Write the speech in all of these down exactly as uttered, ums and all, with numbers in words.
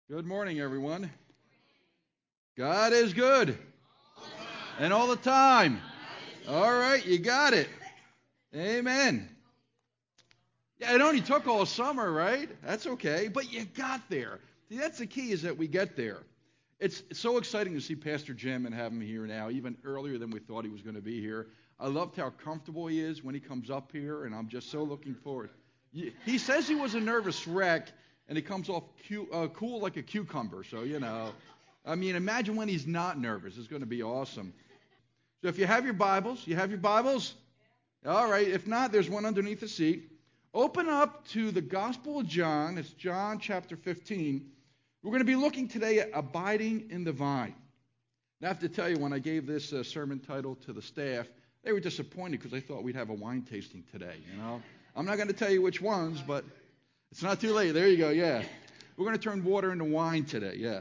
Good morning, everyone. God is good. And all the time. All right, you got it. Amen. Yeah, it only took all summer, right? That's okay, but you got there. See, that's the key is that we get there. It's so exciting to see Pastor Jim and have him here now, even earlier than we thought he was going to be here. I loved how comfortable he is when he comes up here, and I'm just so looking forward. He says he was a nervous wreck, and he comes off cu- uh, cool like a cucumber, so, you know. I mean, imagine when he's not nervous. It's going to be awesome. So if you have your Bibles, you have your Bibles? All right. If not, there's one underneath the seat. Open up to the Gospel of John. It's John chapter fifteen. We're going to be looking today at abiding in the vine. Now, I have to tell you, when I gave this uh, sermon title to the staff, they were disappointed because they thought we'd have a wine tasting today, you know. I'm not going to tell you which ones, but it's not too late. There you go, yeah. We're going to turn water into wine today, yeah.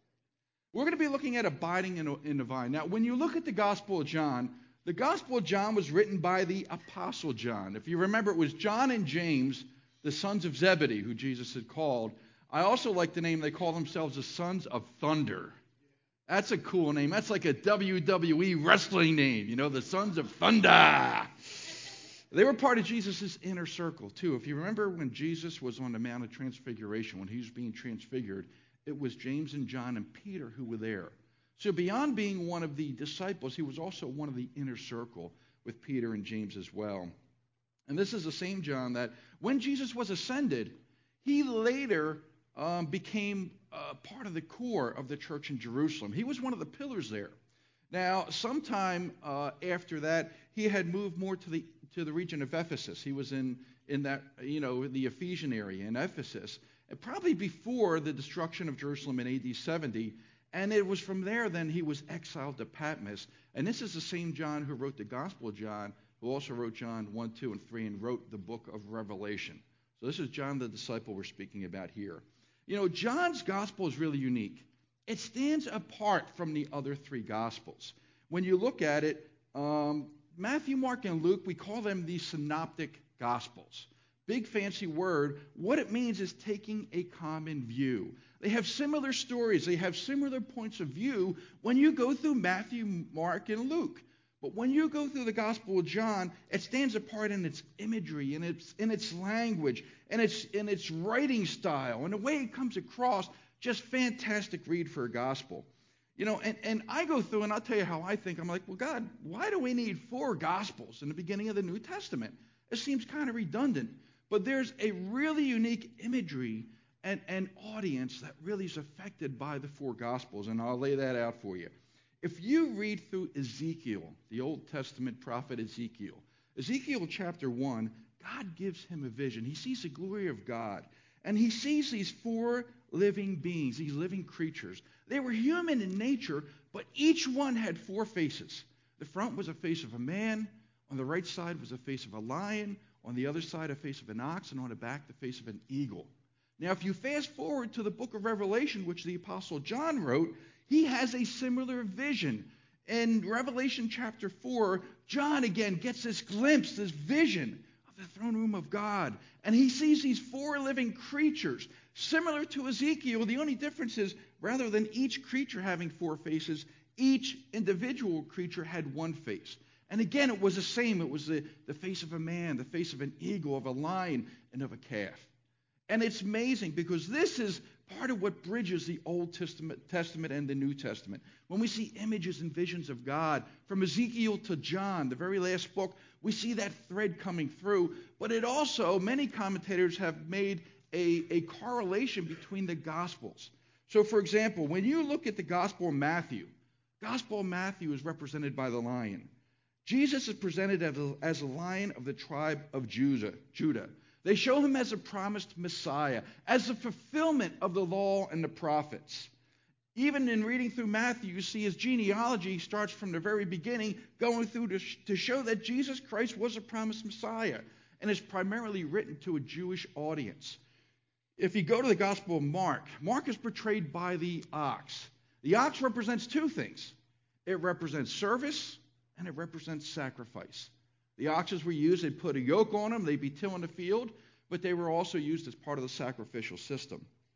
We're going to be looking at abiding in, in the vine. Now, when you look at the Gospel of John, the Gospel of John was written by the Apostle John. If you remember, it was John and James, the sons of Zebedee, who Jesus had called. I also like the name, they call themselves the Sons of Thunder. That's a cool name. That's like a W W E wrestling name, you know, the Sons of Thunder. They were part of Jesus' inner circle, too. If you remember when Jesus was on the Mount of Transfiguration, when he was being transfigured, it was James and John and Peter who were there. So beyond being one of the disciples, he was also one of the inner circle with Peter and James as well. And this is the same John that when Jesus was ascended, he later um, became uh, part of the core of the church in Jerusalem. He was one of the pillars there. Now, sometime uh, after that, he had moved more to the to the region of Ephesus. He was in in that, you know, the Ephesian area in Ephesus, and probably before the destruction of Jerusalem in A D seventy. And it was from there then he was exiled to Patmos. And this is the same John who wrote the Gospel of John, who also wrote John one, two, and three, and wrote the book of Revelation. So this is John the disciple we're speaking about here. You know, John's Gospel is really unique. It stands apart from the other three Gospels. When you look at it, um, Matthew, Mark, and Luke, we call them the synoptic Gospels. Big fancy word. What it means is taking a common view. They have similar stories. They have similar points of view when you go through Matthew, Mark, and Luke. But when you go through the Gospel of John, it stands apart in its imagery, in its in its language, and its in its writing style, and the way it comes across. Just fantastic read for a gospel. You know, and, and I go through, and I'll tell you how I think. I'm like, well, God, why do we need four gospels in the beginning of the New Testament? It seems kind of redundant. But there's a really unique imagery and, and audience that really is affected by the four Gospels, and I'll lay that out for you. If you read through Ezekiel, the Old Testament prophet Ezekiel, Ezekiel chapter one, God gives him a vision. He sees the glory of God, and he sees these four living beings, these living creatures. They were human in nature, but each one had four faces. The front was a face of a man, on the right side was a face of a lion, on the other side, a face of an ox, and on the back, the face of an eagle. Now, if you fast forward to the book of Revelation, which the Apostle John wrote, he has a similar vision. In Revelation chapter four, John again gets this glimpse, this vision of the throne room of God. And he sees these four living creatures, similar to Ezekiel. The only difference is, rather than each creature having four faces, each individual creature had one face. And again, it was the same. It was the, the face of a man, the face of an eagle, of a lion, and of a calf. And it's amazing because this is part of what bridges the Old Testament, Testament and the New Testament. When we see images and visions of God, from Ezekiel to John, the very last book, we see that thread coming through. But it also, many commentators have made a, a correlation between the Gospels. So, for example, when you look at the Gospel of Matthew, Gospel of Matthew is represented by the lion. Jesus is presented as a, as a lion of the tribe of Judah. Judah. They show him as a promised Messiah, as a fulfillment of the law and the prophets. Even in reading through Matthew, you see his genealogy starts from the very beginning, going through to, to show that Jesus Christ was a promised Messiah, and is primarily written to a Jewish audience. If you go to the Gospel of Mark, Mark is portrayed by the ox. The ox represents two things. It represents service, and it represents sacrifice. The oxes were used, they'd put a yoke on them, they'd be tilling the field, but they were also used as part of the sacrificial system.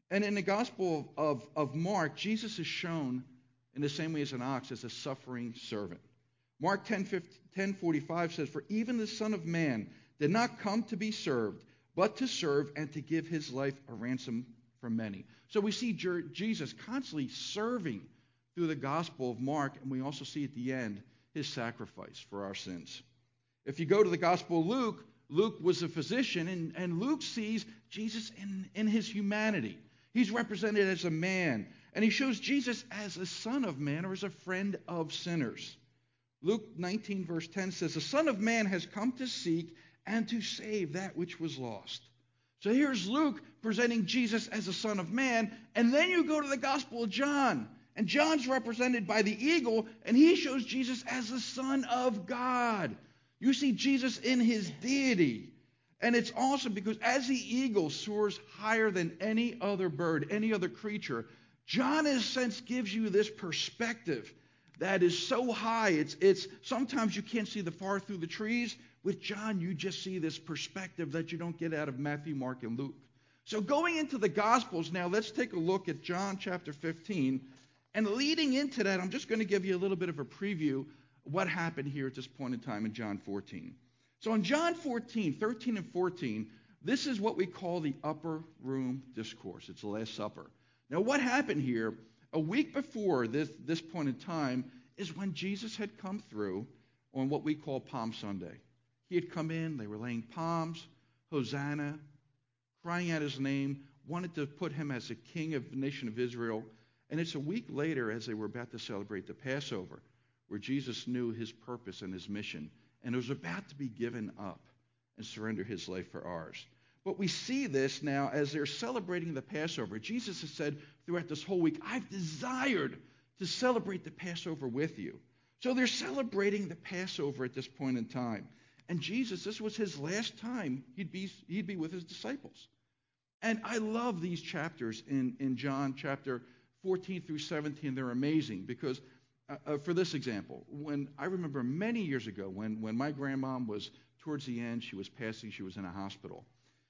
And in the Gospel of, of Mark, Jesus is shown in the same way as an ox, as a suffering servant. Mark ten forty-five says, "For even the Son of Man did not come to be served, but to serve and to give his life a ransom for many." So we see Jesus constantly serving through the Gospel of Mark, and we also see at the end his sacrifice for our sins. If you go to the Gospel of Luke, Luke was a physician, and, and Luke sees Jesus in, in his humanity. He's represented as a man, and he shows Jesus as a son of man or as a friend of sinners. Luke nineteen, verse ten says, "The Son of Man has come to seek and to save that which was lost." So here's Luke presenting Jesus as a son of man, and then you go to the Gospel of John, and John's represented by the eagle, and he shows Jesus as the Son of God. You see Jesus in his deity. And it's awesome because as the eagle soars higher than any other bird, any other creature, John, in a sense, gives you this perspective that is so high. It's, it's sometimes you can't see the far through the trees. With John, you just see this perspective that you don't get out of Matthew, Mark, and Luke. So going into the Gospels now, let's take a look at John chapter fifteen. And leading into that, I'm just going to give you a little bit of a preview of what happened here at this point in time in John fourteen. So in John fourteen, thirteen and fourteen, this is what we call the upper room discourse. It's the Last Supper. Now what happened here, a week before this, this point in time, is when Jesus had come through on what we call Palm Sunday. He had come in, they were laying palms, Hosanna, crying out his name, wanted to put him as a king of the nation of Israel. And it's a week later, as they were about to celebrate the Passover, where Jesus knew his purpose and his mission, and was about to be given up and surrender his life for ours. But we see this now as they're celebrating the Passover. Jesus has said throughout this whole week, "I've desired to celebrate the Passover with you." So they're celebrating the Passover at this point in time. And Jesus, this was his last time he'd be, he'd be with his disciples. And I love these chapters in, in John chapter fourteen through seventeen. They're amazing because Uh, uh, for this example, when I remember many years ago when, when my grandmom was towards the end, she was passing, she was in a hospital.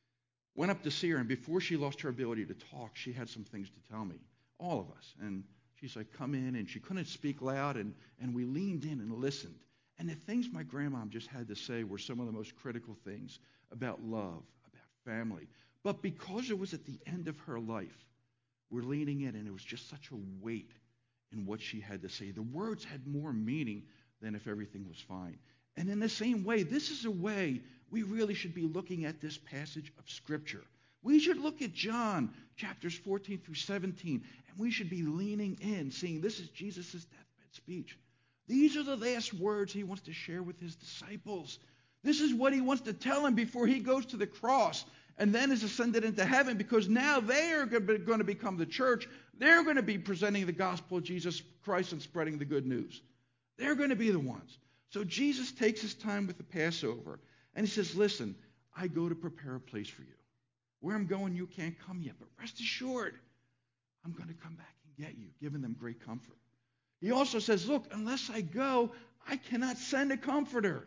Went up to see her, and before she lost her ability to talk, she had some things to tell me, all of us. And she's like, "Come in," and she couldn't speak loud, and, and we leaned in and listened. And the things my grandmom just had to say were some of the most critical things about love, about family. But because it was at the end of her life, we're leaning in, and it was just such a weight in what she had to say. The words had more meaning than if everything was fine. And in the same way, this is a way we really should be looking at this passage of Scripture. We should look at John chapters fourteen through seventeen, and we should be leaning in, seeing this is Jesus' deathbed speech. These are the last words he wants to share with his disciples. This is what he wants to tell them before he goes to the cross and then is ascended into heaven, because now they are going to become the church. They're going to be presenting the gospel of Jesus Christ and spreading the good news. They're going to be the ones. So Jesus takes his time with the Passover, and he says, "Listen, I go to prepare a place for you. Where I'm going, you can't come yet, but rest assured, I'm going to come back and get you," giving them great comfort. He also says, "Look, unless I go, I cannot send a comforter.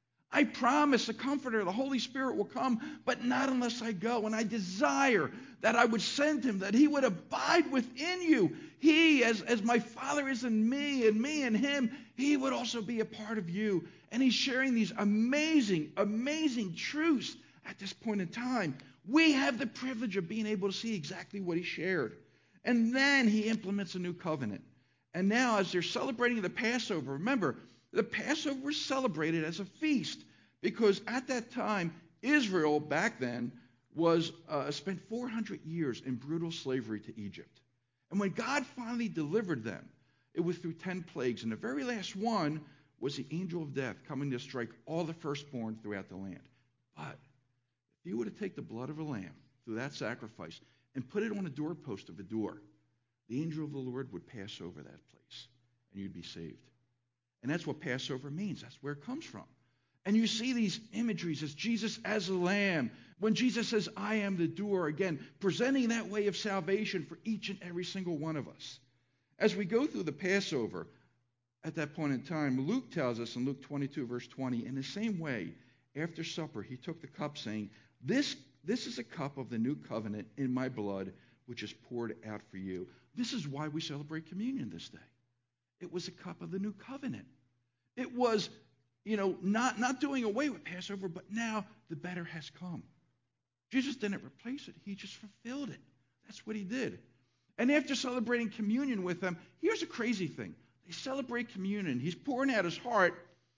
I promise a comforter, the Holy Spirit will come, but not unless I go. And I desire that I would send him, that he would abide within you. He, as, as my Father is in me, and me in him, he would also be a part of you." And he's sharing these amazing, amazing truths at this point in time. We have the privilege of being able to see exactly what he shared. And then he implements a new covenant. And now, as they're celebrating the Passover, remember, the Passover was celebrated as a feast because at that time, Israel back then was uh, spent four hundred years in brutal slavery to Egypt. And when God finally delivered them, it was through ten plagues. And the very last one was the angel of death coming to strike all the firstborn throughout the land. But if you were to take the blood of a lamb through that sacrifice and put it on a doorpost of a door, the angel of the Lord would pass over that place, and you'd be saved. And that's what Passover means. That's where it comes from. And you see these imageries as Jesus as a lamb. When Jesus says, "I am the door," again, presenting that way of salvation for each and every single one of us. As we go through the Passover, at that point in time, Luke tells us in Luke twenty-two, verse twenty, in the same way, after supper, he took the cup, saying, this, this is a cup of the new covenant in my blood. which is poured out for you. This is why we celebrate communion this day. It was a cup of the new covenant. It was, you know, not, not doing away with Passover, but now the better has come. Jesus didn't replace it. He just fulfilled it. That's what he did. And after celebrating communion with them, here's a crazy thing. They celebrate communion. He's pouring out his heart.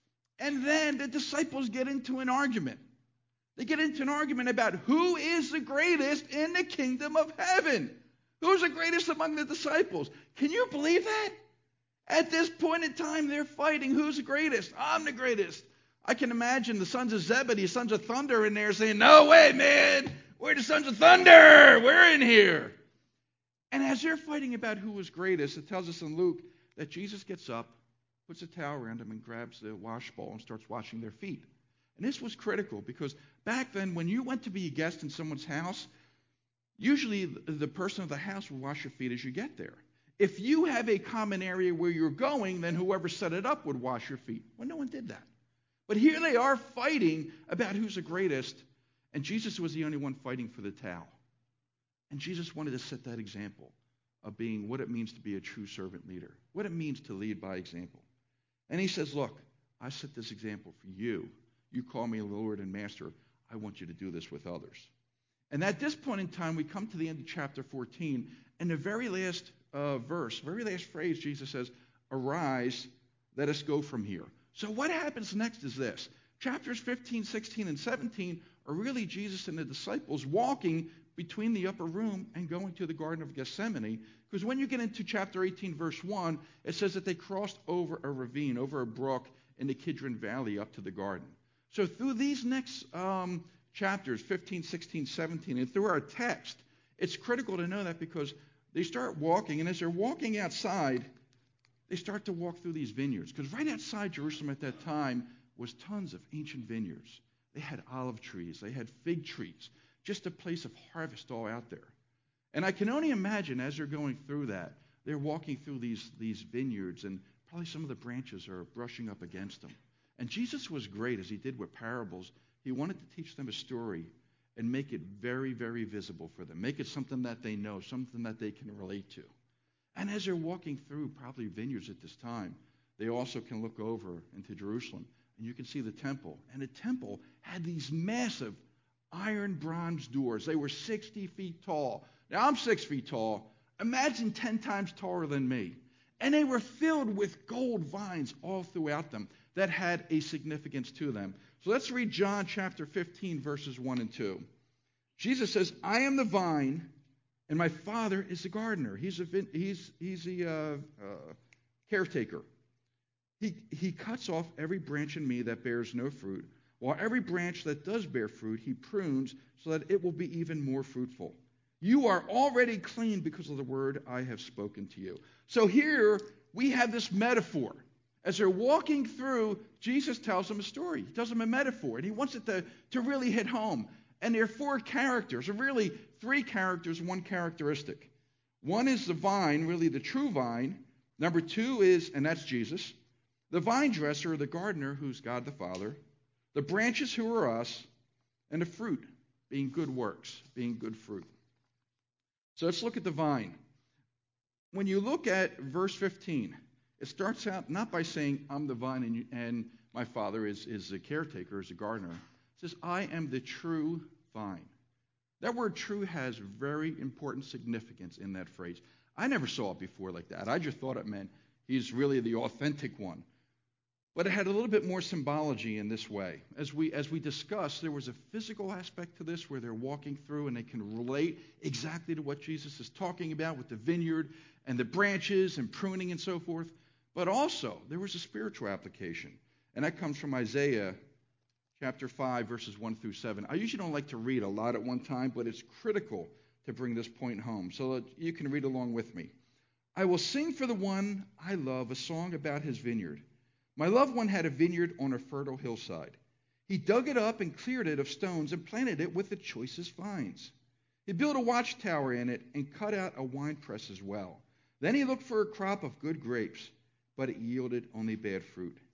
And then the disciples get into an argument. They get into an argument about who is the greatest in the kingdom of heaven. Who's the greatest among the disciples? Can you believe that? At this point in time, they're fighting. Who's the greatest? I'm the greatest. I can imagine the sons of Zebedee, sons of thunder in there saying, no way, man. We're the sons of thunder. We're in here. And as they're fighting about who was greatest, it tells us in Luke that Jesus gets up, puts a towel around them, and grabs the wash bowl and starts washing their feet. And this was critical because back then, when you went to be a guest in someone's house, usually the person of the house would wash your feet as you get there. If you have a common area where you're going, then whoever set it up would wash your feet. Well, no one did that. But here they are fighting about who's the greatest, and Jesus was the only one fighting for the towel. And Jesus wanted to set that example of being what it means to be a true servant leader, what it means to lead by example. And he says, look, I set this example for you. You call me Lord and Master. I want you to do this with others. And at this point in time, we come to the end of chapter fourteen, and the very last uh, verse, very last phrase, Jesus says, arise, let us go from here. So what happens next is this. Chapters fifteen, sixteen, and seventeen are really Jesus and the disciples walking between the upper room and going to the Garden of Gethsemane. Because when you get into chapter eighteen, verse one, it says that they crossed over a ravine, over a brook in the Kidron Valley up to the garden. So through these next um, chapters, fifteen, sixteen, seventeen, and through our text, it's critical to know that because they start walking, and as they're walking outside, they start to walk through these vineyards. Because right outside Jerusalem at that time was tons of ancient vineyards. They had olive trees. They had fig trees. Just a place of harvest all out there. And I can only imagine as they're going through that, they're walking through these, these vineyards, and probably some of the branches are brushing up against them. And Jesus was great, as he did with parables. He wanted to teach them a story and make it very, very visible for them. Make it something that they know, something that they can relate to. And as they're walking through probably vineyards at this time, they also can look over into Jerusalem, and you can see the temple. And the temple had these massive iron bronze doors. They were sixty feet tall. Now, I'm six feet tall. Imagine ten times taller than me. And they were filled with gold vines all throughout them that had a significance to them. So let's read John chapter fifteen, verses one and two. Jesus says, I am the vine, and my Father is the gardener. He's a, he's, he's a uh, uh, caretaker. He, he cuts off every branch in me that bears no fruit, while every branch that does bear fruit, he prunes so that it will be even more fruitful. You are already clean because of the word I have spoken to you. So here we have this metaphor. As they're walking through, Jesus tells them a story. He tells them a metaphor, and he wants it to, to really hit home. And there are four characters, or really three characters, one characteristic. One is the vine, really the true vine. Number two is, and that's Jesus, the vine dresser, or the gardener, who's God the Father. The branches, who are us, and the fruit, being good works, being good fruit. So let's look at the vine. When you look at verse fifteen, it starts out not by saying, I'm the vine and, you, and my Father is, is the caretaker, is the gardener. It says, I am the true vine. That word true has very important significance in that phrase. I never saw it before like that. I just thought it meant he's really the authentic one. But it had a little bit more symbology in this way. As we as we discussed, there was a physical aspect to this where they're walking through and they can relate exactly to what Jesus is talking about with the vineyard and the branches and pruning and so forth. But also, there was a spiritual application. And that comes from Isaiah chapter five, verses one through seven. I usually don't like to read a lot at one time, but it's critical to bring this point home. So that you can read along with me. I will sing for the one I love a song about his vineyard. My loved one had a vineyard on a fertile hillside. He dug it up and cleared it of stones and planted it with the choicest vines. He built a watchtower in it and cut out a winepress as well. Then he looked for a crop of good grapes, but it yielded only bad fruit.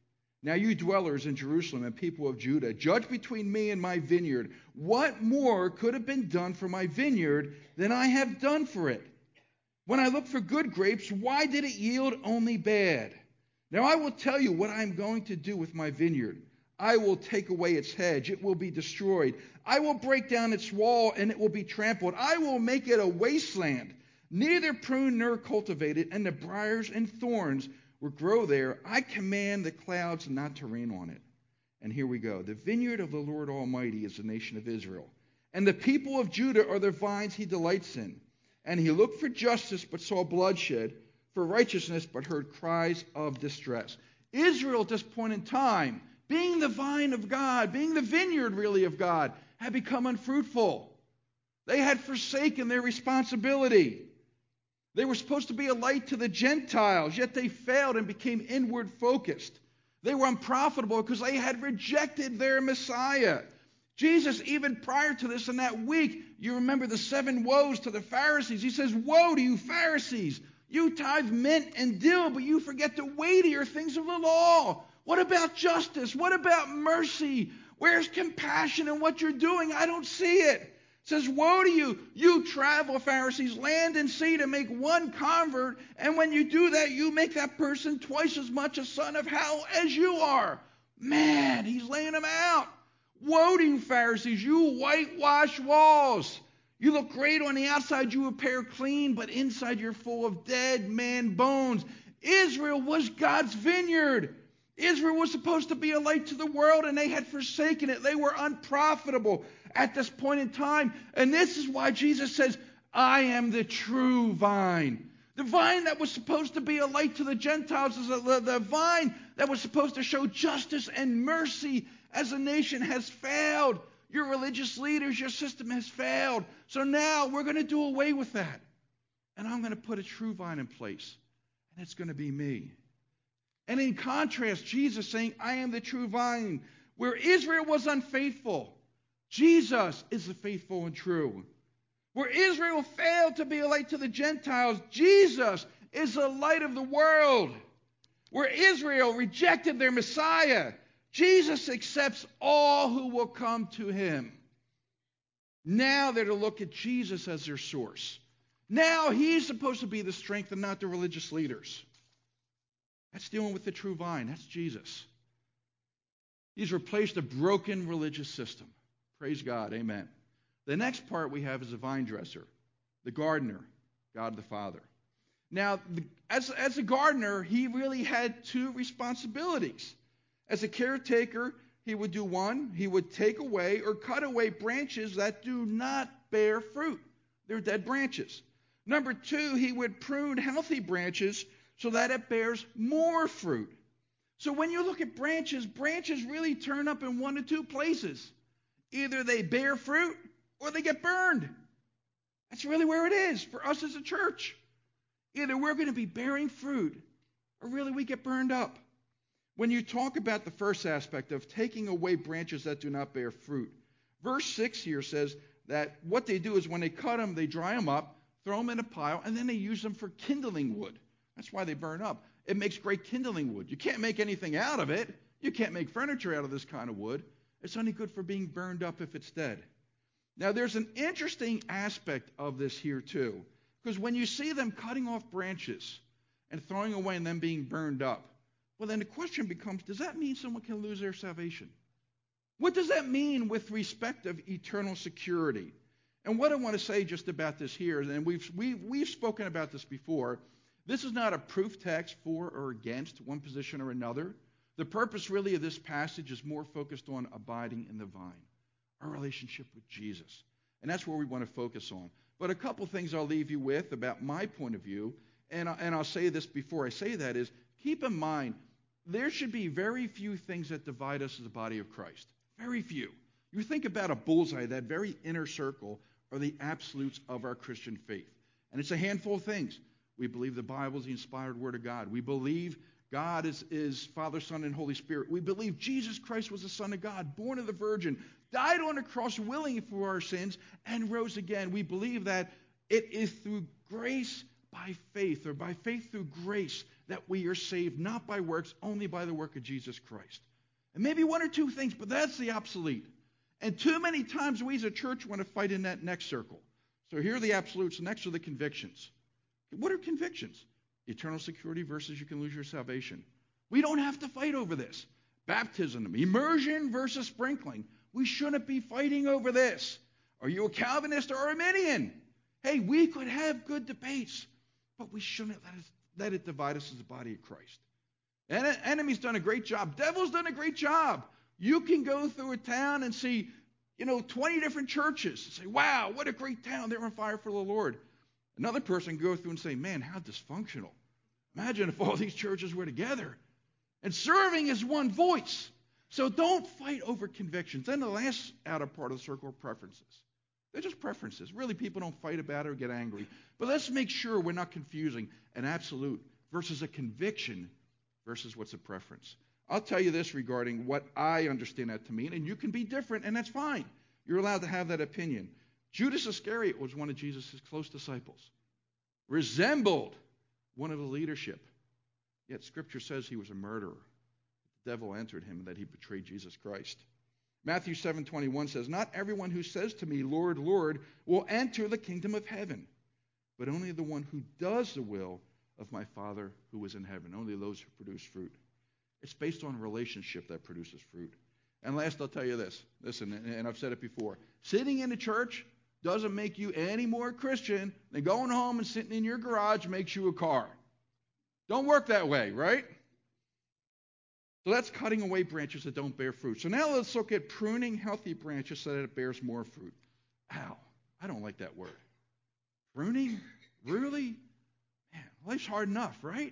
Now you dwellers in Jerusalem and people of Judah, judge between me and my vineyard. What more could have been done for my vineyard than I have done for it? When I looked for good grapes, why did it yield only bad? Now I will tell you what I am going to do with my vineyard. I will take away its hedge. It will be destroyed. I will break down its wall, and it will be trampled. I will make it a wasteland, neither prune nor cultivate it, and the briars and thorns will grow there. I command the clouds not to rain on it. And here we go. The vineyard of the Lord Almighty is the nation of Israel, and the people of Judah are the vines he delights in. And he looked for justice, but saw bloodshed, for righteousness, but heard cries of distress. Israel at this point in time, being the vine of God, being the vineyard really of God, had become unfruitful. They had forsaken their responsibility. They were supposed to be a light to the Gentiles, yet they failed and became inward focused. They were unprofitable because they had rejected their Messiah. Jesus, even prior to this in that week, you remember the seven woes to the Pharisees. He says, "Woe to you Pharisees! You tithe mint and dill, but you forget the weightier things of the law. What about justice? What about mercy? Where's compassion in what you're doing? I don't see it." It says, "Woe to you! You travel, Pharisees, land and sea to make one convert, and when you do that, you make that person twice as much a son of hell as you are." Man, he's laying them out. Woe to you, Pharisees! You whitewash walls. You look great on the outside, you appear clean, but inside you're full of dead man bones. Israel was God's vineyard. Israel was supposed to be a light to the world, and they had forsaken it. They were unprofitable at this point in time. And this is why Jesus says, "I am the true vine." The vine that was supposed to be a light to the Gentiles is the, the vine that was supposed to show justice and mercy as a nation has failed. Your religious leaders, your system has failed. So now we're going to do away with that. And I'm going to put a true vine in place. And it's going to be me. And in contrast, Jesus saying, "I am the true vine." Where Israel was unfaithful, Jesus is the faithful and true. Where Israel failed to be a light to the Gentiles, Jesus is the light of the world. Where Israel rejected their Messiah, Jesus accepts all who will come to him. Now they're to look at Jesus as their source. Now he's supposed to be the strength and not the religious leaders. That's dealing with the true vine. That's Jesus. He's replaced a broken religious system. Praise God. Amen. The next part we have is the vine dresser, the gardener, God the Father. Now, the, as, as a gardener, he really had two responsibilities. As a caretaker, he would do one. He would take away or cut away branches that do not bear fruit. They're dead branches. Number two, he would prune healthy branches so that it bears more fruit. So when you look at branches, branches really turn up in one of two places. Either they bear fruit or they get burned. That's really where it is for us as a church. Either we're going to be bearing fruit or really we get burned up. When you talk about the first aspect of taking away branches that do not bear fruit, verse six here says that what they do is when they cut them, they dry them up, throw them in a pile, and then they use them for kindling wood. That's why they burn up. It makes great kindling wood. You can't make anything out of it. You can't make furniture out of this kind of wood. It's only good for being burned up if it's dead. Now, there's an interesting aspect of this here, too, because when you see them cutting off branches and throwing away and them being burned up, well, then the question becomes, does that mean someone can lose their salvation? What does that mean with respect of eternal security? And what I want to say just about this here, and we've, we've, we've spoken about this before, this is not a proof text for or against one position or another. The purpose really of this passage is more focused on abiding in the vine, our relationship with Jesus. And that's where we want to focus on. But a couple things I'll leave you with about my point of view, and, and I'll say this before I say that, is keep in mind, there should be very few things that divide us as the body of Christ. Very few. You think about a bullseye, that very inner circle are the absolutes of our Christian faith. And it's a handful of things. We believe the Bible is the inspired word of God. We believe God is, is Father, Son, and Holy Spirit. We believe Jesus Christ was the Son of God, born of the Virgin, died on a cross willingly for our sins, and rose again. We believe that it is through grace by by faith, or by faith through grace, that we are saved, not by works, only by the work of Jesus Christ. And maybe one or two things, but that's the absolute. And too many times we as a church want to fight in that next circle. So here are the absolutes. Next are the convictions. What are convictions? Eternal security versus you can lose your salvation. We don't have to fight over this. Baptism, immersion versus sprinkling. We shouldn't be fighting over this. Are you a Calvinist or Arminian? Hey, we could have good debates, but we shouldn't let it, let it divide us as the body of Christ. And enemy's done a great job. Devil's done a great job. You can go through a town and see, you know, twenty different churches and say, wow, what a great town. They're on fire for the Lord. Another person can go through and say, man, how dysfunctional. Imagine if all these churches were together and serving as one voice. So don't fight over convictions. Then the last outer part of the circle are preferences. They're just preferences. Really, people don't fight about it or get angry. But let's make sure we're not confusing an absolute versus a conviction versus what's a preference. I'll tell you this regarding what I understand that to mean, and you can be different, and that's fine. You're allowed to have that opinion. Judas Iscariot was one of Jesus' close disciples, resembled one of the leadership. Yet Scripture says he was a murderer. The devil entered him and that he betrayed Jesus Christ. Matthew seven twenty-one says, not everyone who says to me, Lord, Lord, will enter the kingdom of heaven, but only the one who does the will of my Father who is in heaven, only those who produce fruit. It's based on a relationship that produces fruit. And last, I'll tell you this. Listen, and I've said it before. Sitting in a church doesn't make you any more Christian than going home and sitting in your garage makes you a car. Don't work that way, right? So that's cutting away branches that don't bear fruit. So now let's look at pruning healthy branches so that it bears more fruit. Ow, I don't like that word. Pruning? Really? Man, life's hard enough, right?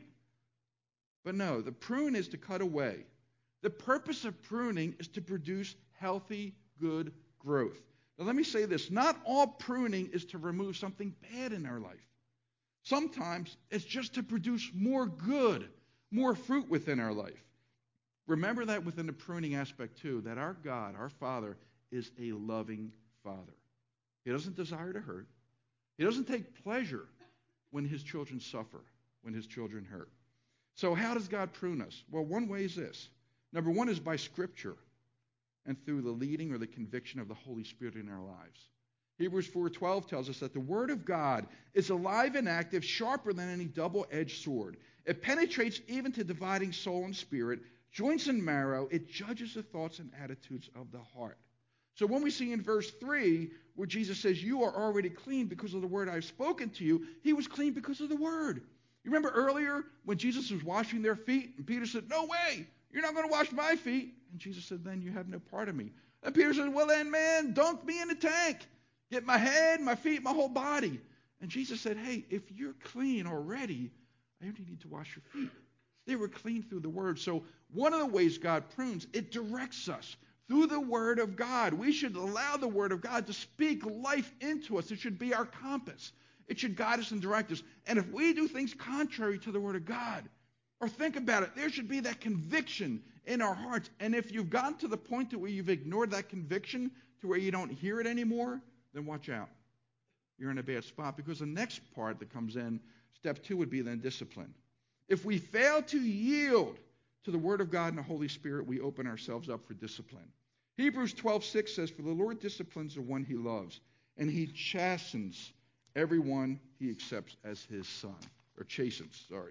But no, the prune is to cut away. The purpose of pruning is to produce healthy, good growth. Now let me say this. Not all pruning is to remove something bad in our life. Sometimes it's just to produce more good, more fruit within our life. Remember that within the pruning aspect too, that our God, our Father, is a loving Father. He doesn't desire to hurt. He doesn't take pleasure when his children suffer, when his children hurt. So how does God prune us? Well, one way is this. Number one is by Scripture and through the leading or the conviction of the Holy Spirit in our lives. Hebrews four twelve tells us that the Word of God is alive and active, sharper than any double-edged sword. It penetrates even to dividing soul and spirit, joints and marrow. It judges the thoughts and attitudes of the heart. So when we see in verse three where Jesus says, you are already clean because of the word I've spoken to you, he was clean because of the word. You remember earlier when Jesus was washing their feet and Peter said, no way, you're not going to wash my feet. And Jesus said, then you have no part of me. And Peter said, well then, man, dunk me in the tank. Get my head, my feet, my whole body. And Jesus said, hey, if you're clean already, I only need to wash your feet. They were clean through the word. So one of the ways God prunes, it directs us through the word of God. We should allow the word of God to speak life into us. It should be our compass. It should guide us and direct us. And if we do things contrary to the word of God, or think about it, there should be that conviction in our hearts. And if you've gotten to the point to where you've ignored that conviction, to where you don't hear it anymore, then watch out. You're in a bad spot, because the next part that comes in, step two, would be then discipline. If we fail to yield to the word of God and the Holy Spirit, we open ourselves up for discipline. Hebrews twelve six says, for the Lord disciplines the one he loves, and he chastens everyone he accepts as his son, or chastens, sorry.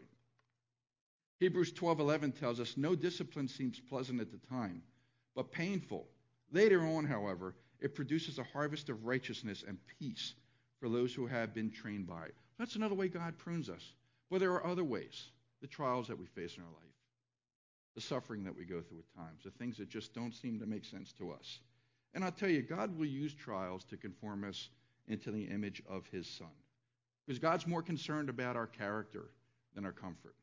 Hebrews twelve eleven tells us, no discipline seems pleasant at the time, but painful. Later on, however, it produces a harvest of righteousness and peace for those who have been trained by it. That's another way God prunes us. But there are other ways. The trials that we face in our life, the suffering that we go through at times, the things that just don't seem to make sense to us. And I'll tell you, God will use trials to conform us into the image of his Son. Because God's more concerned about our character than our comfort.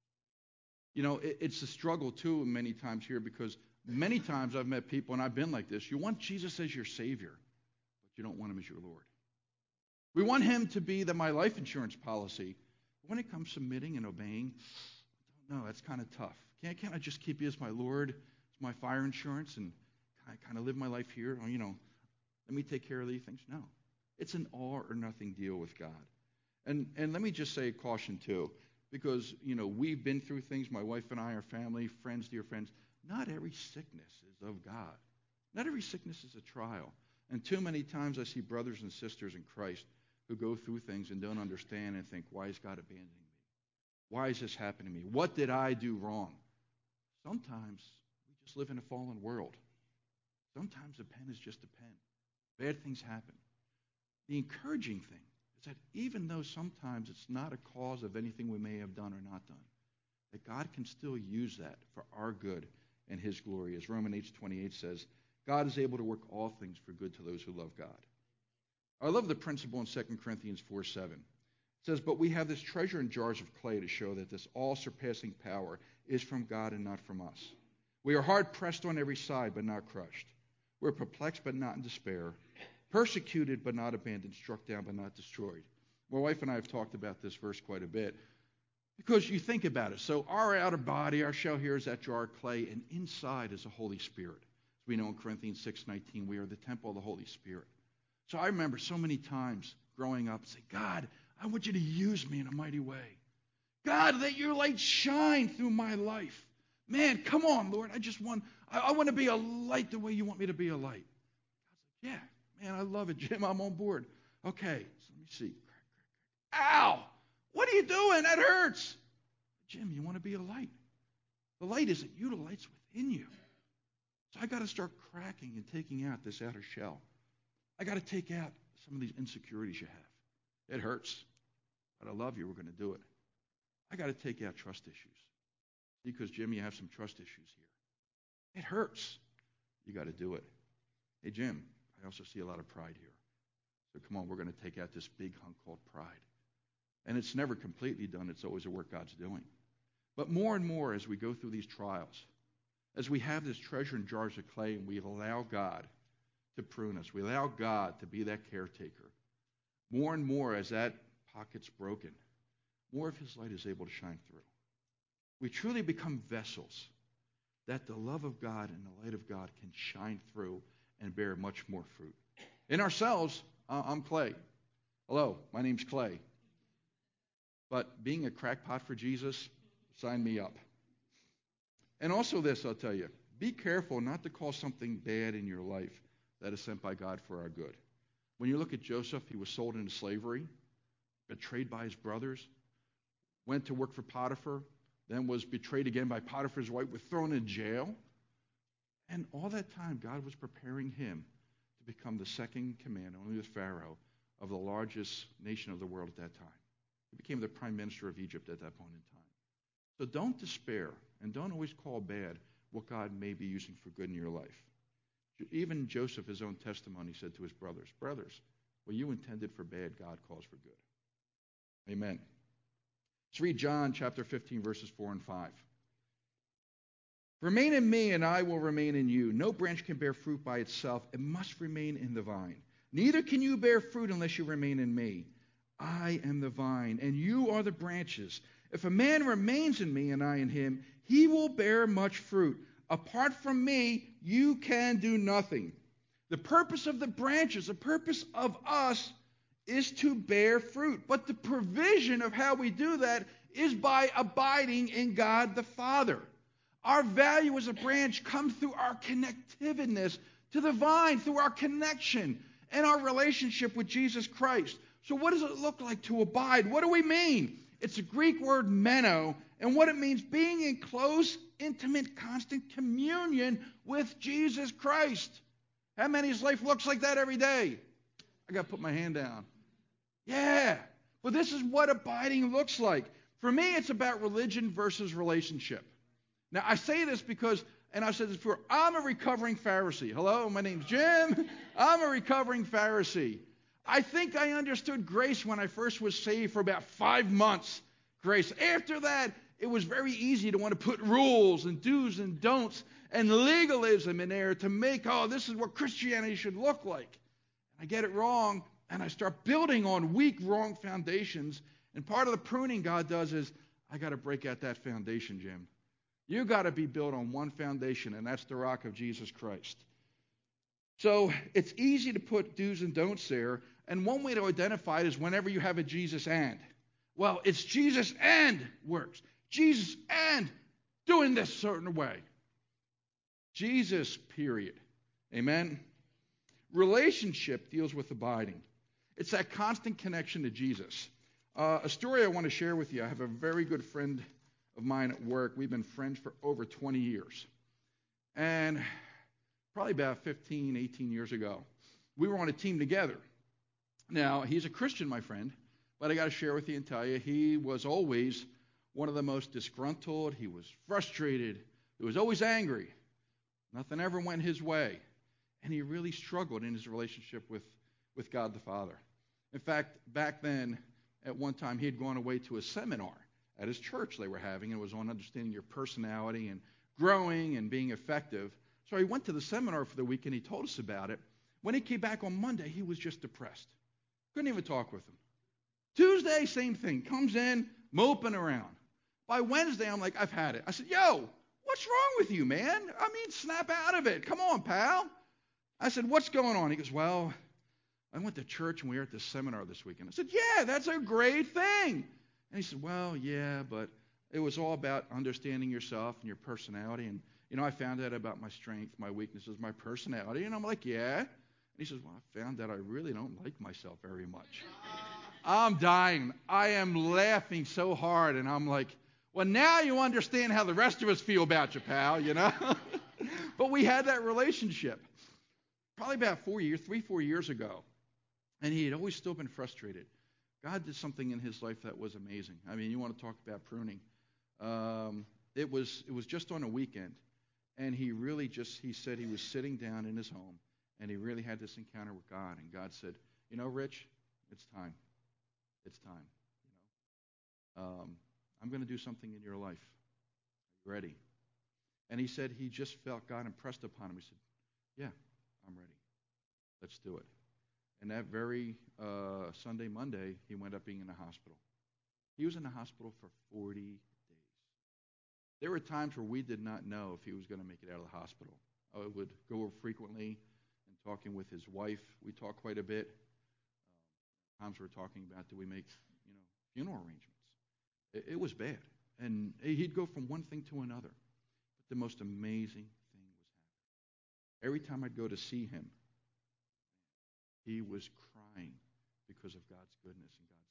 You know, it, it's a struggle, too, many times here, because many times I've met people, and I've been like this, you want Jesus as your Savior, but you don't want him as your Lord. We want him to be the my life insurance policy. When it comes submitting and obeying, I don't know, that's kind of tough. Can't, can't I just keep you as my Lord, as my fire insurance, and I kind of live my life here? Or, you know, let me take care of these things. No. It's an all or nothing deal with God. And and let me just say a caution too, because you know we've been through things. My wife and I, our family, friends, dear friends. Not every sickness is of God. Not every sickness is a trial. And too many times I see brothers and sisters in Christ who go through things and don't understand and think, why is God abandoning me? Why is this happening to me? What did I do wrong? Sometimes we just live in a fallen world. Sometimes a pen is just a pen. Bad things happen. The encouraging thing is that even though sometimes it's not a cause of anything we may have done or not done, that God can still use that for our good and his glory. As Romans eight twenty-eight says, God is able to work all things for good to those who love God. I love the principle in Second Corinthians four seven. It says, but we have this treasure in jars of clay to show that this all-surpassing power is from God and not from us. We are hard pressed on every side, but not crushed. We're perplexed, but not in despair. Persecuted, but not abandoned. Struck down, but not destroyed. My wife and I have talked about this verse quite a bit. Because you think about it. So our outer body, our shell here is that jar of clay, and inside is the Holy Spirit. As we know in Corinthians six nineteen, we are the temple of the Holy Spirit. So I remember so many times growing up saying, God, I want you to use me in a mighty way. God, let your light shine through my life. Man, come on, Lord. I just want, I, I want to be a light the way you want me to be a light. God's like, yeah, man, I love it, Jim. I'm on board. Okay, so let me see. Ow! What are you doing? That hurts. Jim, you want to be a light. The light isn't you, the light's within you. So I got to start cracking and taking out this outer shell. I got to take out some of these insecurities you have. It hurts, but I love you. We're going to do it. I got to take out trust issues. Because, Jim, you have some trust issues here. It hurts. You got to do it. Hey, Jim, I also see a lot of pride here. So come on, we're going to take out this big hunk called pride. And it's never completely done. It's always a work God's doing. But more and more as we go through these trials, as we have this treasure in jars of clay and we allow God to prune us, we allow God to be that caretaker, more and more as that pocket's broken, more of his light is able to shine through. We truly become vessels that the love of God and the light of God can shine through and bear much more fruit. In ourselves, uh, I'm Clay. Hello, my name's Clay. But being a crackpot for Jesus, sign me up. And also this, I'll tell you, be careful not to call something bad in your life that is sent by God for our good. When you look at Joseph, he was sold into slavery, betrayed by his brothers, went to work for Potiphar, then was betrayed again by Potiphar's wife, was thrown in jail. And all that time, God was preparing him to become the second command, only with Pharaoh, of the largest nation of the world at that time. He became the prime minister of Egypt at that point in time. So don't despair, and don't always call bad what God may be using for good in your life. Even Joseph, his own testimony, said to his brothers, brothers, what you intended for bad, God calls for good. Amen. Let's read John chapter fifteen, verses four and five. Remain in me, and I will remain in you. No branch can bear fruit by itself. It must remain in the vine. Neither can you bear fruit unless you remain in me. I am the vine, and you are the branches. If a man remains in me, and I in him, he will bear much fruit. Apart from me, you can do nothing. The purpose of the branches, the purpose of us, is to bear fruit. But the provision of how we do that is by abiding in God the Father. Our value as a branch comes through our connectiveness to the vine, through our connection and our relationship with Jesus Christ. So what does it look like to abide? What do we mean? It's a Greek word meno, and what it means, being in close, intimate, constant communion with Jesus Christ. How many's life looks like that every day? I got to put my hand down. Yeah, but this is what abiding looks like. For me, it's about religion versus relationship. Now, I say this because, and I've said this before, I'm a recovering Pharisee. Hello, my name's Jim. I'm a recovering Pharisee. I think I understood grace when I first was saved for about five months. Grace. After that, it was very easy to want to put rules and do's and don'ts and legalism in there to make, oh, this is what Christianity should look like. I get it wrong, and I start building on weak, wrong foundations. And part of the pruning God does is, I got to break out that foundation, Jim. You got to be built on one foundation, and that's the rock of Jesus Christ. So it's easy to put do's and don'ts there. And one way to identify it is whenever you have a Jesus and. Well, it's Jesus and works. Jesus and doing this certain way. Jesus, period. Amen? Relationship deals with abiding. It's that constant connection to Jesus. Uh, a story I want to share with you. I have a very good friend of mine at work. We've been friends for over twenty years. And probably about fifteen, eighteen years ago, we were on a team together. Now, he's a Christian, my friend, but I got to share with you and tell you, he was always one of the most disgruntled. He was frustrated. He was always angry. Nothing ever went his way. And he really struggled in his relationship with, with God the Father. In fact, back then, at one time, he had gone away to a seminar at his church they were having. It was on understanding your personality and growing and being effective. So he went to the seminar for the week, and he told us about it. When he came back on Monday, he was just depressed. Couldn't even talk with him. Tuesday, same thing. Comes in, moping around. By Wednesday, I'm like, I've had it. I said, yo, what's wrong with you, man? I mean, snap out of it. Come on, pal. I said, what's going on? He goes, well, I went to church, and we were at this seminar this weekend. I said, yeah, that's a great thing. And he said, well, yeah, but it was all about understanding yourself and your personality. And, you know, I found out about my strength, my weaknesses, my personality. And I'm like, yeah. And he says, well, I found out I really don't like myself very much. I'm dying. I am laughing so hard. And I'm like, well, now you understand how the rest of us feel about you, pal, you know. But we had that relationship probably about four years, three, four years ago. And he had always still been frustrated. God did something in his life that was amazing. I mean, you want to talk about pruning. Um, it was it was just on a weekend. And he really just, he said he was sitting down in his home. And he really had this encounter with God. And God said, you know, Rich, it's time. It's time. You know, um, I'm going to do something in your life. Are you ready? And he said he just felt God impressed upon him. He said, yeah, I'm ready. Let's do it. And that very uh, Sunday, Monday, he wound up being in the hospital. He was in the hospital for forty days. There were times where we did not know if he was going to make it out of the hospital. I would go over frequently and talking with his wife. We talked quite a bit. Um, times we were talking about, do we make, you know, funeral arrangements? It, it was bad. And he'd go from one thing to another. But the most amazing thing was happening. Every time I'd go to see him, he was crying because of God's goodness and God's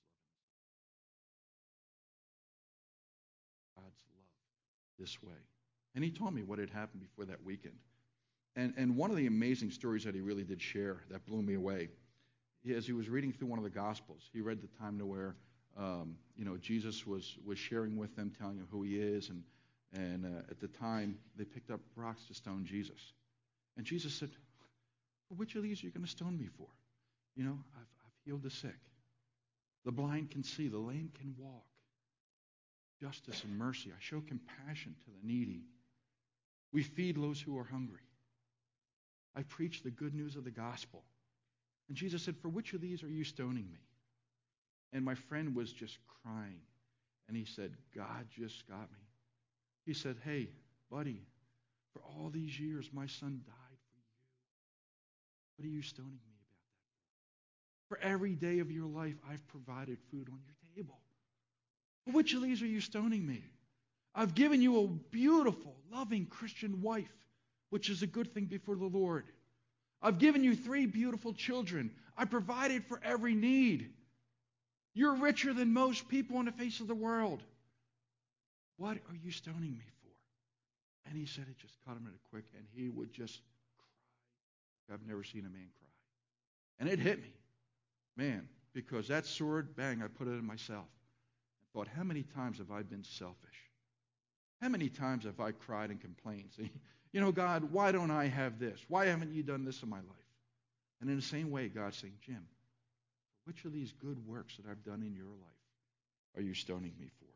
love. God's love this way. And he told me what had happened before that weekend. And, and one of the amazing stories that he really did share that blew me away, he, as he was reading through one of the Gospels, he read the time to where, um, you know, Jesus was, was sharing with them, telling them who he is. And, and uh, at the time, they picked up rocks to stone Jesus. And Jesus said, well, which of these are you going to stone me for? You know, I've, I've healed the sick. The blind can see. The lame can walk. Justice and mercy. I show compassion to the needy. We feed those who are hungry. I preach the good news of the gospel. And Jesus said, for which of these are you stoning me? And my friend was just crying. And he said, God just got me. He said, hey, buddy, for all these years, my son died for you. What are you stoning me about that? For every day of your life, I've provided food on your table. For which of these are you stoning me? I've given you a beautiful, loving Christian wife, which is a good thing before the Lord. I've given you three beautiful children. I provided for every need. You're richer than most people on the face of the world. What are you stoning me for? And he said it just caught him in a quick, and he would just cry. I've never seen a man cry. And it hit me, man, because that sword, bang, I put it in myself. I thought, how many times have I been selfish? How many times have I cried and complained, saying, you know, God, why don't I have this? Why haven't you done this in my life? And in the same way, God's saying, Jim, which of these good works that I've done in your life are you stoning me for?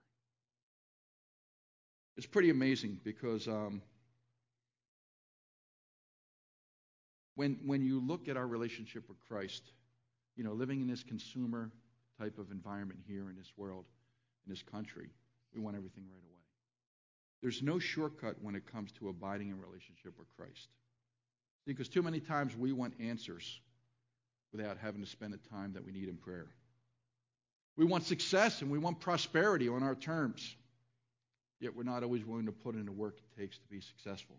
It's pretty amazing because um, when when you look at our relationship with Christ, you know, living in this consumer type of environment here in this world, in this country, we want everything right away. There's no shortcut when it comes to abiding in relationship with Christ. Because too many times we want answers without having to spend the time that we need in prayer. We want success and we want prosperity on our terms, yet we're not always willing to put in the work it takes to be successful.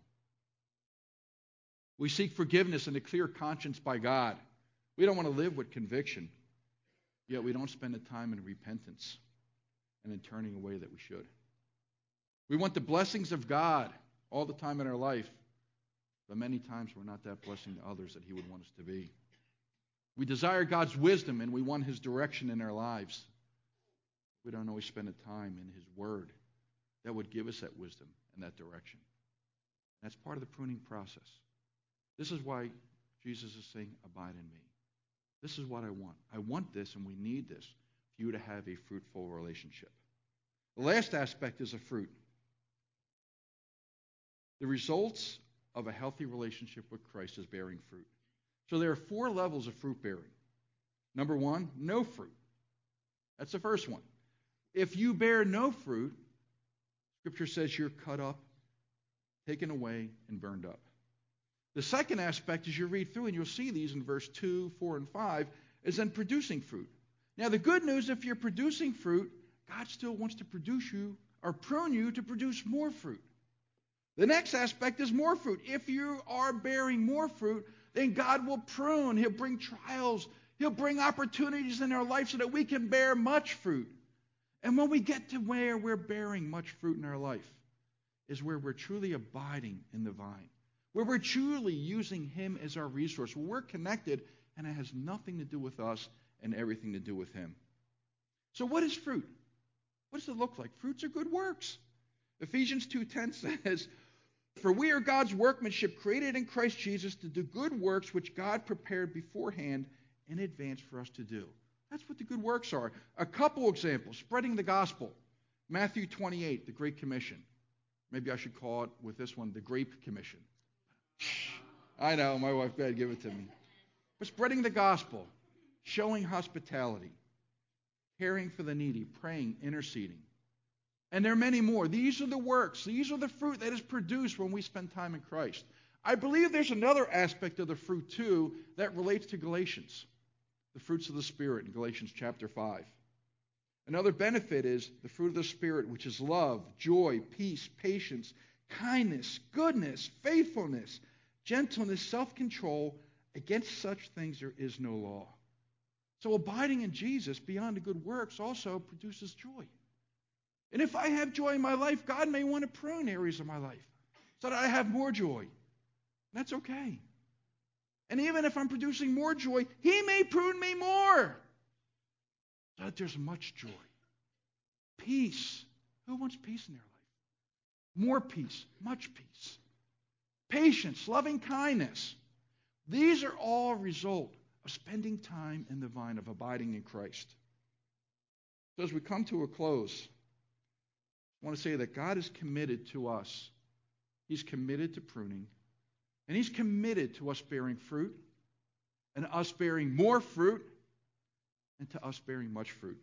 We seek forgiveness and a clear conscience by God. We don't want to live with conviction, yet we don't spend the time in repentance and in turning away that we should. We want the blessings of God all the time in our life, but many times we're not that blessing to others that He would want us to be. We desire God's wisdom and we want His direction in our lives. We don't always spend the time in His Word that would give us that wisdom and that direction. That's part of the pruning process. This is why Jesus is saying, abide in me. This is what I want. I want this and we need this for you to have a fruitful relationship. The last aspect is a fruit. The results of a healthy relationship with Christ is bearing fruit. So there are four levels of fruit bearing. Number one, no fruit. That's the first one. If you bear no fruit, Scripture says you're cut up, taken away, and burned up. The second aspect, as you read through, and you'll see these in verse two, four, and five, is then producing fruit. Now, the good news, if you're producing fruit, God still wants to produce you or prune you to produce more fruit. The next aspect is more fruit. If you are bearing more fruit, then God will prune. He'll bring trials. He'll bring opportunities in our life so that we can bear much fruit. And when we get to where we're bearing much fruit in our life, is where we're truly abiding in the vine, where we're truly using Him as our resource, where we're connected, and it has nothing to do with us and everything to do with Him. So what is fruit? What does it look like? Fruits are good works. Ephesians two ten says, for we are God's workmanship, created in Christ Jesus to do good works which God prepared beforehand in advance for us to do. That's what the good works are. A couple examples. Spreading the gospel. Matthew twenty-eight, the Great Commission. Maybe I should call it with this one, the Grape Commission. I know, my wife better give it to me. But spreading the gospel, showing hospitality, caring for the needy, praying, interceding. And there are many more. These are the works. These are the fruit that is produced when we spend time in Christ. I believe there's another aspect of the fruit, too, that relates to Galatians. The fruits of the Spirit in Galatians chapter five. Another benefit is the fruit of the Spirit, which is love, joy, peace, patience, kindness, goodness, faithfulness, gentleness, self-control. Against such things there is no law. So abiding in Jesus beyond the good works also produces joy. And if I have joy in my life, God may want to prune areas of my life so that I have more joy. That's okay. And even if I'm producing more joy, He may prune me more so that there's much joy. Peace. Who wants peace in their life? More peace, much peace. Patience, loving kindness. These are all a result of spending time in the vine, of abiding in Christ. So as we come to a close, I want to say that God is committed to us. He's committed to pruning. And He's committed to us bearing fruit, and us bearing more fruit, and to us bearing much fruit.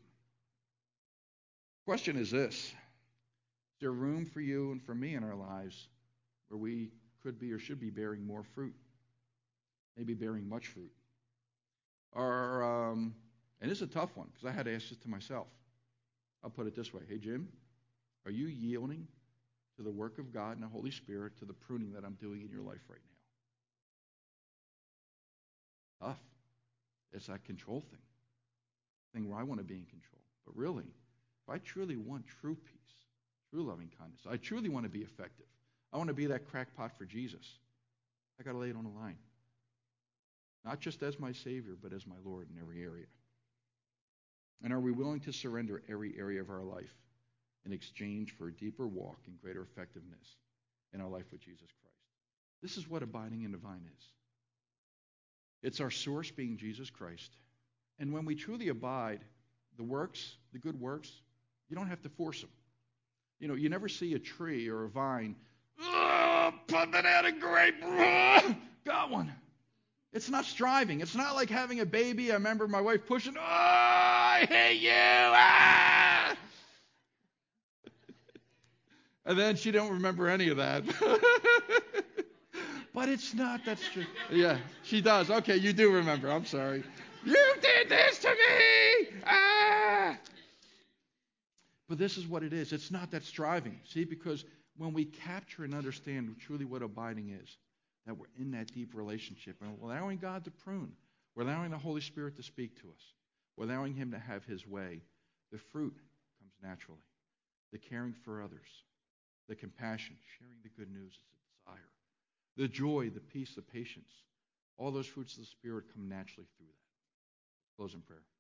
The question is this: is there room for you and for me in our lives where we could be or should be bearing more fruit? Maybe bearing much fruit. Or, um, and it's a tough one, because I had to ask this to myself. I'll put it this way. Hey, Jim, are you yielding to the work of God and the Holy Spirit, to the pruning that I'm doing in your life right now? Tough. It's that control thing. Thing where I want to be in control. But really, if I truly want true peace, true loving kindness, I truly want to be effective, I want to be that crackpot for Jesus, I got to lay it on the line. Not just as my Savior, but as my Lord in every area. And are we willing to surrender every area of our life in exchange for a deeper walk and greater effectiveness in our life with Jesus Christ? This is what abiding in the vine is. It's our source being Jesus Christ. And when we truly abide, the works, the good works, you don't have to force them. You know, you never see a tree or a vine, oh, put banana grape, oh, got one. It's not striving. It's not like having a baby. I remember my wife pushing, oh, I hate you. Ah! And then she don't remember any of that. But it's not that straight. Yeah, she does. Okay, you do remember. I'm sorry. You did this to me. Ah! But this is what it is. It's not that striving. See, because when we capture and understand truly what abiding is, that we're in that deep relationship and we're allowing God to prune, we're allowing the Holy Spirit to speak to us, we're allowing Him to have His way, the fruit comes naturally. The caring for others, the compassion, sharing the good news is a desire. The joy, the peace, the patience, all those fruits of the Spirit come naturally through that. Close in prayer.